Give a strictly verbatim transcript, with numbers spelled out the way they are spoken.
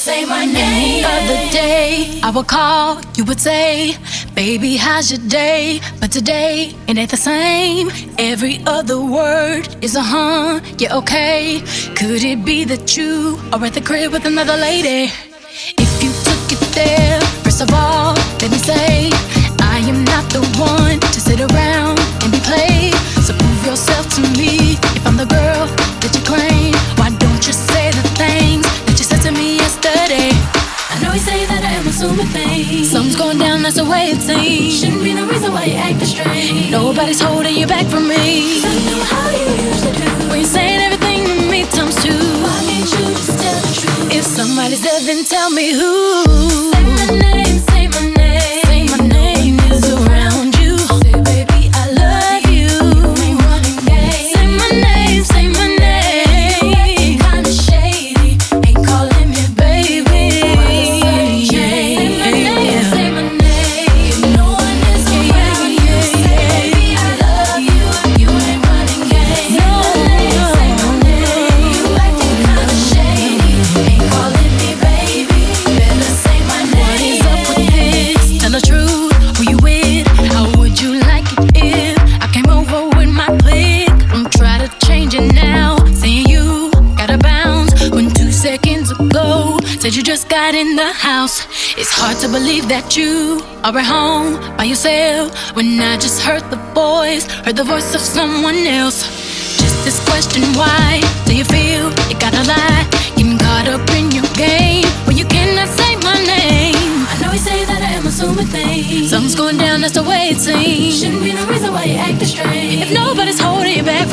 say my name. The other day, I would call, you would say, baby, how's your day? But today, it ain't the same. Every other word is a huh, yeah, okay. Could it be that you are at the crib with another lady? If you took it there, first of all, let me say, I am not the one to sit around and be played. So prove yourself to me, if I'm the girl that you claim. Why don't you say the things that you said to me yesterday? I know you say that I am assuming things. Something's going down, that's the way it seems. Shouldn't be no reason why you acting strange. Nobody's holding you back from me. I know how you usually do. When you're saying everything to me times two. Why can't you just tell the truth? If somebody's there, then tell me who. Say my name, say my name. Say my name is around you. Say baby, I love you. You ain't running game. Say my name, say my name. Kinda shady, ain't calling me baby. Yeah, Say my name, yeah. say my name. No one is around you. Say baby, I love you. You ain't running game. No, Say my name. You acting kinda shady, ain't calling me baby. Better say my name. What is up with this? Tell the truth, who you with? How would you like it if I came over with my clique? Don't try to change it now. Saying you gotta bounce when two seconds ago said you just got in the house. It's hard to believe that you are at home by yourself when I just heard the voice, heard the voice of someone else. Just this question, why do you feel you gotta lie? Getting caught up in your game when you cannot say my name. I know you say that I am assuming things. Something's going down, that's the way it seems. Shouldn't be no reason why you acting strange. If nobody's holding you back